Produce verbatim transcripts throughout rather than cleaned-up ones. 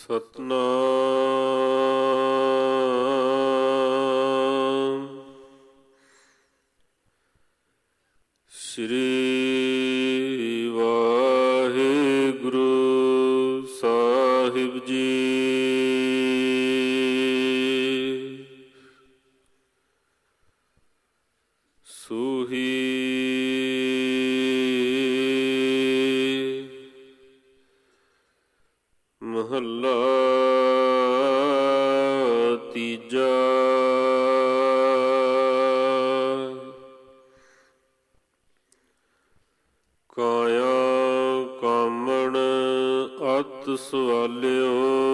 ਸਤਨਾਮ ਸ੍ਰੀ ਵਾਹਿਗੁਰੂ ਸਾਹਿਬ ਜੀ। ਸੂਹੀ ਮਹੱਲਾ ਤੀਜਾ। ਕਾਇਆ ਕਾਮਣ ਅਤਿ ਸਵਾਲਿਓ,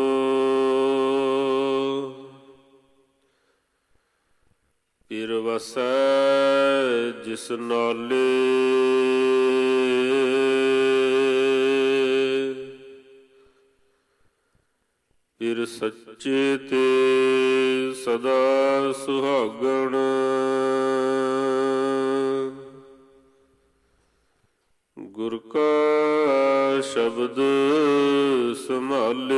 ਪਿਰ ਵਸੈ ਜਿਸ ਨਾਲੇ। ਪਿਰ ਸੱਚੇ ਤੇ ਸਦਾ ਸੁਹਾਗਣ, ਗੁਰ ਕਾ ਸ਼ਬਦ ਸੰਭਾਲੇ।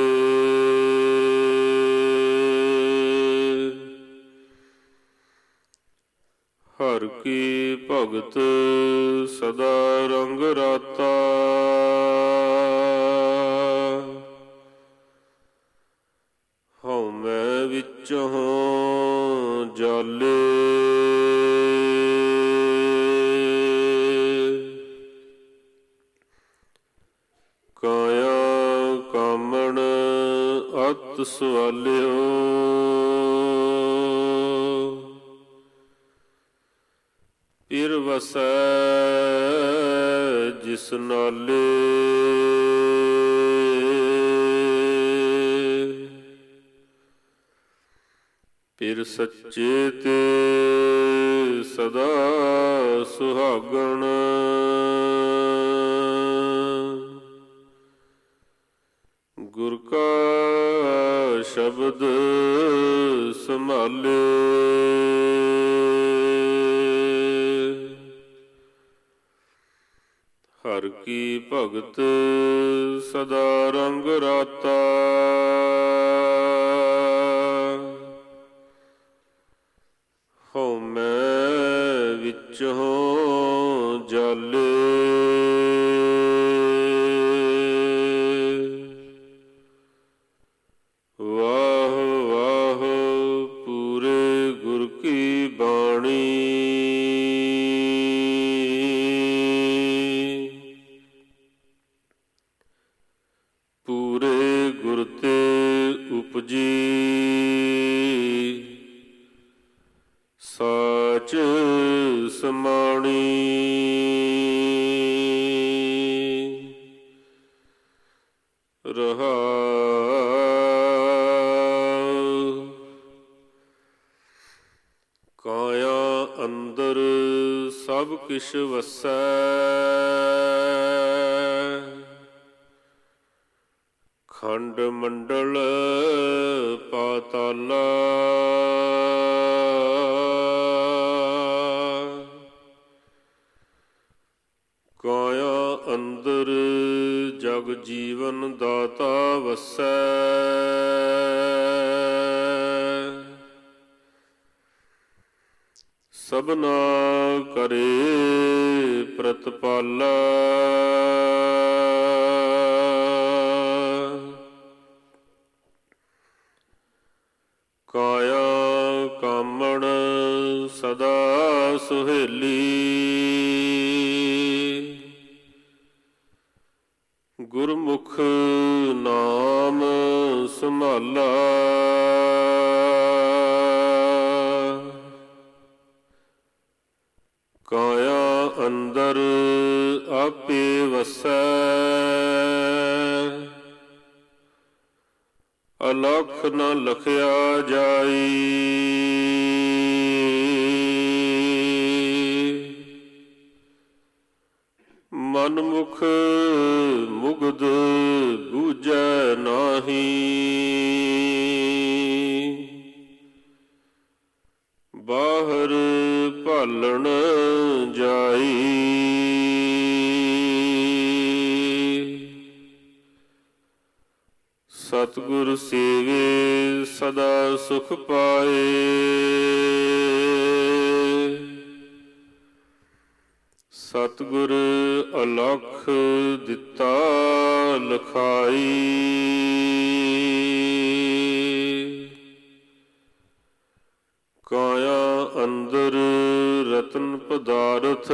ਹਰਿ ਕੀ ਭਗਤ ਸਦਾ ਰੰਗ ਰਾਤਾ, ਹਉਮੈ ਵਿੱਚੋਂ ਜਾਲੇ। ਕਾਇਆ ਕਾਮਣ ਅਤਿ ਸਵਾਲਿਓ, ਪਿਰ ਵਸੈ ਜਿਸ ਨਾਲੇ। ਪਿਰ ਸੱਚੇ ਤੇ ਸਦਾ ਸੁਹਾਗਣ, ਗੁਰ ਕਾ ਸ਼ਬਦ ਸੰਭਾਲੇ। ਹਰਿ ਕੀ ਭਗਤ ਸਦਾ ਰੰਗ ਰਾਤਾ, ਹਉਮੈ ਵਿੱਚੋਂ ਜਾਲੇ। ਵਾਹ ਵਾਹ ਪੂਰੇ ਗੁਰ ਕੀ ਬਾਣੀ, ਪੂਰੇ ਗੁਰ ਤੇ ਉਪਜੀ। ਸਾਚ ਸਮਾਣੀ ਰਹਾਉ। ਕਾਇਆ ਅੰਦਰ ਸਭ ਕਿਛ ਵਸੈ, ਖੰਡ ਮੰਡਲ ਪਾਤਾਲਾ। ਕਾਇਆ ਅੰਦਰ ਜਗ ਜੀਵਨ ਦਾਤਾ ਵਸੈ, ਸਭਨਾ ਕਰੇ ਪ੍ਰਤਪਾਲਾ। ਕਾਇਆ ਕਾਮਣ ਸਦਾ ਸੁਹੇਲੀ, ਗੁਰਮੁਖ ਨਾਮ ਸੰਭਾਲਾ। ਕਾਇਆ ਅੰਦਰ ਆਪੇ ਵਸੈ, ਅਲਖ ਨ ਲਖਿਆ ਜਾਈ। ਮਨ ਮੁਖ ਮੁਗਧ ਬੂਝੈ ਨਾਹੀ, ਬਾਹਰ ਭਾਲਣ ਜਾਈ। ਸਤਿਗੁਰ ਸੇਵੇ ਸਦਾ ਸੁਖ ਪਾਏ। ਸਤਿਗੁਰ ਅਲਖ ਦਿੱਤਾ ਲਖਾਈ। ਕਾਇਆ ਅੰਦਰ ਰਤਨ ਪਦਾਰਥ,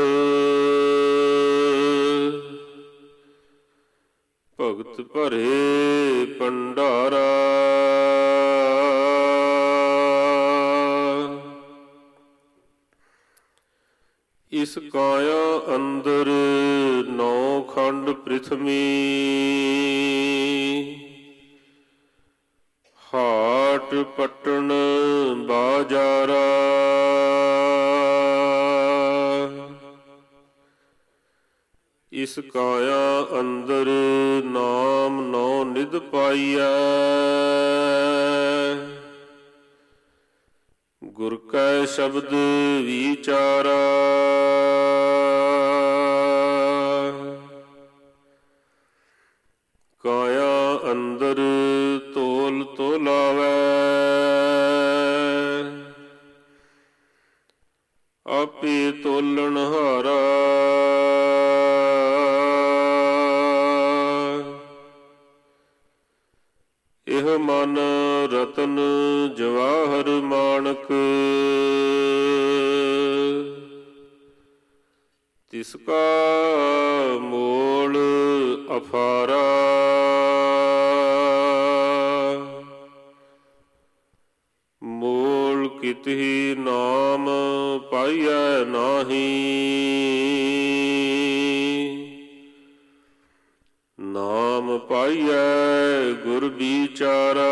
ਭਗਤ ਭਰੇ ਭੰਡਾਰਾ। ਇਸ ਕਾਇਆ ਅੰਦਰ ਨੌ ਖੰਡ ਪ੍ਰਿਥਵੀ, ਹਾਟ ਪਟਣ ਬਾਜਾਰਾ। ਇਸ ਕਾਇਆ ਅੰਦਰ ਨਾਮ ਨੌ ਨਿਧ ਪਾਈਐ, ਗੁਰ ਕੈ ਸ਼ਬਦ ਵਿਚਾਰਾ। ਕਾਇਆ ਅੰਦਰ ਤੋਲ ਤੋਲਾਵੈ, ਆਪੇ ਤੋਲਣ ਹਾਰਾ। ਇਹ ਮਨ ਰਤਨ ਜਵਾਹਰ ਮਾਣਕ, ਤਿਸ ਕਾ ਮੋਲ ਅਫਾਰਾ। ਮੋਲ ਕਿਤਹਿ ਨਾਮ ਪਾਈਐ ਨਾਹੀ, ਨਾਮ ਪਾਈਐ ਗੁਰ ਵਿਚਾਰਾ।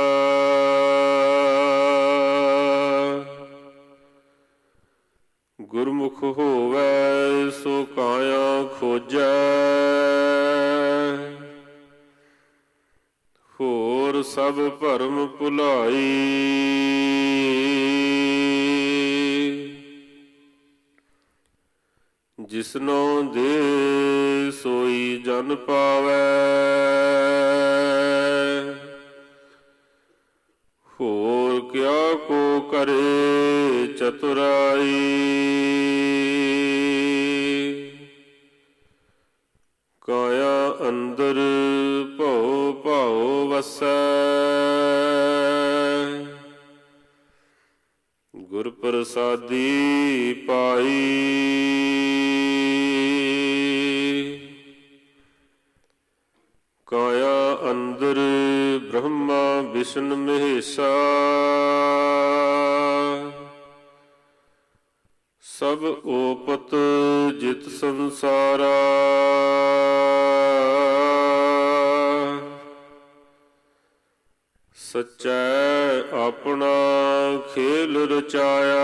ਗੁਰਮੁਖ ਹੋਵੈ ਸੋ ਕਾਇਆ ਖੋਜੈ, ਹੋਰ ਸਭ ਭਰਮ ਭੁਲਾਈ। ਜਿਸਨੋ ਦੇ ਸੋਈ ਜਨ ਪਾਵੈ, ਹੋਰ ਕਿਆ ਕੋ ਕਰੇ ਚਤੁਰਾਈ। ਕਾਇਆ ਅੰਦਰ ਭਉ ਭਾਉ ਵਸੈ, ਗੁਰ ਪ੍ਰਸਾਦੀ ਪਾਈ। ਕਾਇਆ ਅੰਦਰ ਬ੍ਰਹਮਾ ਵਿਸ਼ਨ ਮਹੇਸ਼ਾ, ਸਭ ਓਪਤ ਜਿਤ ਸੰਸਾਰਾ। ਸਚੈ ਆਪਣਾ ਖੇਲ ਰਚਾਇਆ,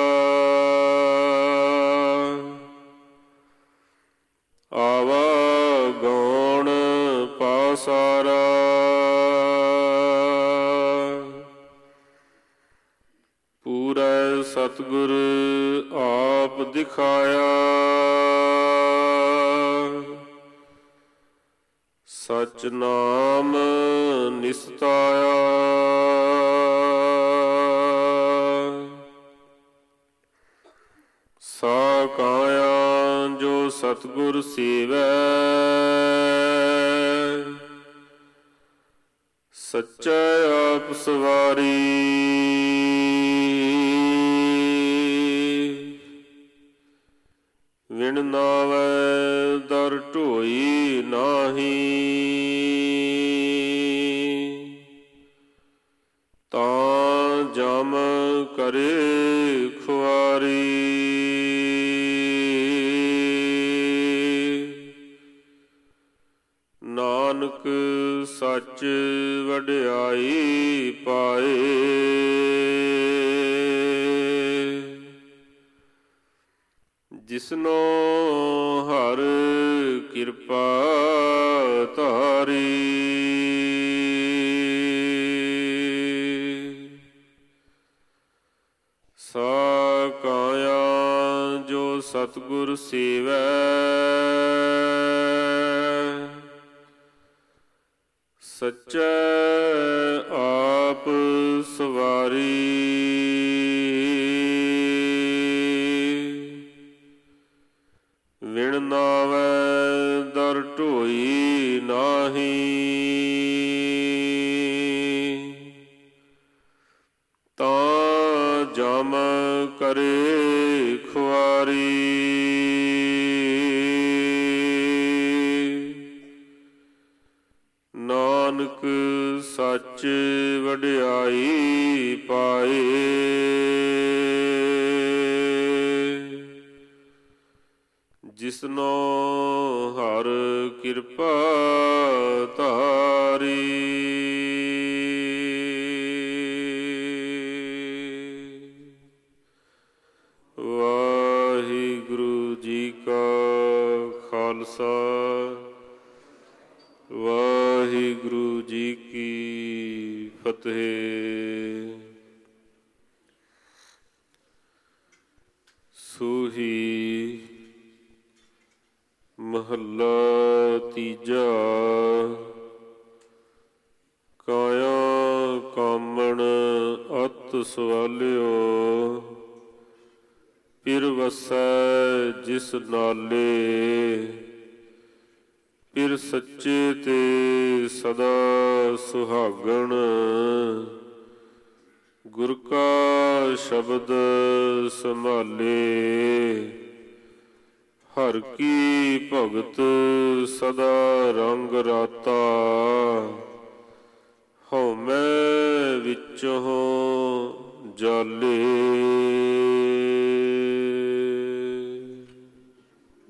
ਆਵਾ ਗੌਣ ਪਾਸਾਰਾ। ਪੂਰੈ ਸਤਿਗੁਰ ਆਪ ਦਿਖਾਇਆ, ਸਚ ਨਾਮ ਨਿਸਤਾਇਆ। ਸਾ ਕਾਇਆ ਜੋ ਸਤਿਗੁਰ ਸੇਵੈ, ਸੱਚਾ ਆਪ ਸਵਾਰੀ। ਵਿਣ ਨਾਵੈ ਦਰ ਢੋਈ ਨਾਹੀ, ਤਾਂ ਜਮ ਕਰੇ ਖੁਆਰੀ। ਨਾਨਕ ਸੱਚ ਵਡਿਆਈ ਪਾਏ, ਜਿਸਨੋ ਹਰ ਕਿਰਪਾ ਧਾਰੀ। ਸਾ ਕਾਇਆ ਜੋ ਸਤਿਗੁਰ ਸੇਵੈ, ਸੱਚਾ ਜਮ ਕਰੇ ਖੁਆਰੀ। ਨਾਨਕ ਸੱਚ ਵਡਿਆਈ ਪਾਏ। ਜਿਸਨੋ ਹਰ ਕਿਰਪਾ ਧਾਰੀ। ਵਾਹਿਗੁਰੂ ਜੀ ਕਾ ਖਾਲਸਾ, ਵਾਹਿਗੁਰੂ ਜੀ ਕੀ ਫਤਿਹ। ਸੂਹੀ ਮਹੱਲਾ ਤੀਜਾ। ਕਾਇਆ ਕਾਮਣ ਅਤ ਸਵਾਲਿਓ, ਪਿਰ ਵਸੈ ਜਿਸ ਨਾਲੇ। ਪਿਰ ਸੱਚੇ ਤੇ ਸਦਾ ਸੁਹਾਗਣ, ਗੁਰ ਕਾ ਸ਼ਬਦ ਸੰਭਾਲੇ। ਹਰ ਕੀ ਭਗਤ ਸਦਾ ਰੰਗ ਰਾਤਾ, ਹਉਮੈ ਵਿੱਚੋਂ